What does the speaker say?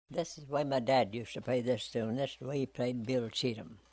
This is why my dad used to play this tune. This is the way he played Bill Cheatham.